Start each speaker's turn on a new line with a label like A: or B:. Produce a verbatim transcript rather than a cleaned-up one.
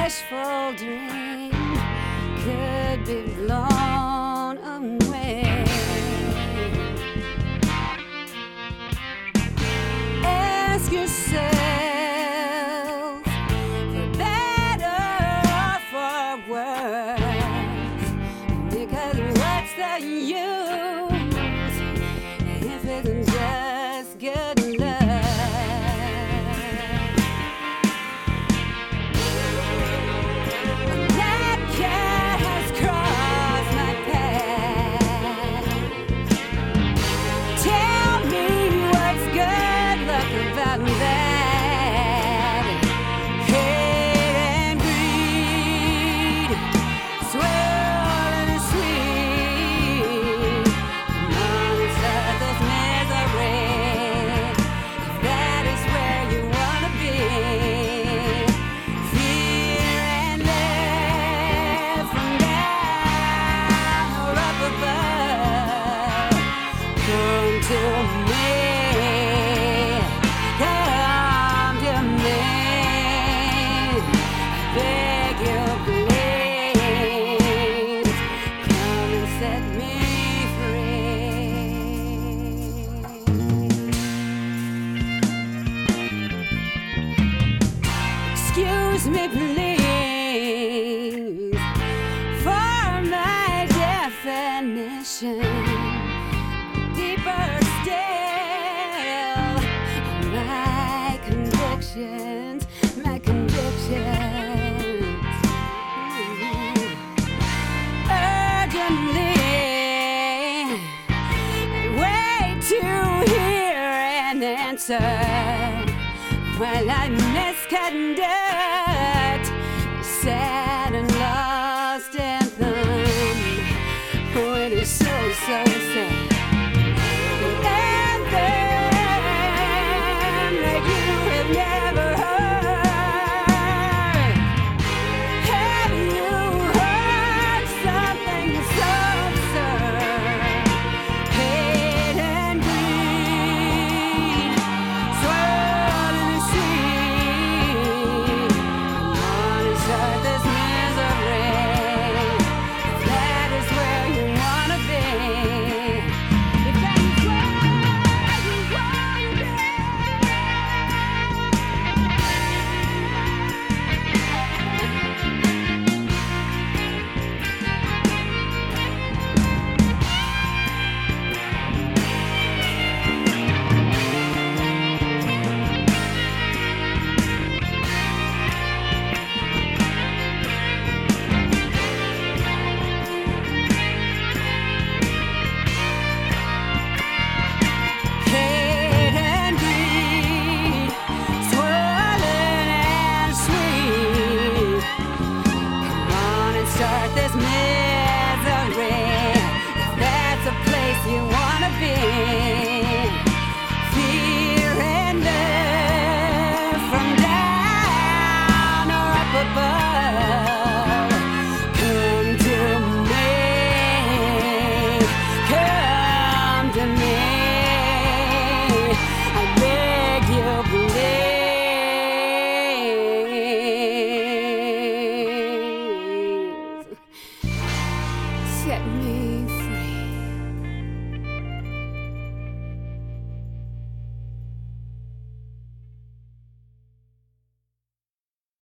A: wishful dream could be blown away. Ask yourself, for better or for worse, because what's the use if it's just good enough? To me, come to me, beg you please, come and set me free. Excuse me please for my definition. Deeper still, my convictions, my convictions. Urgently wait to hear an answer while I misconduct.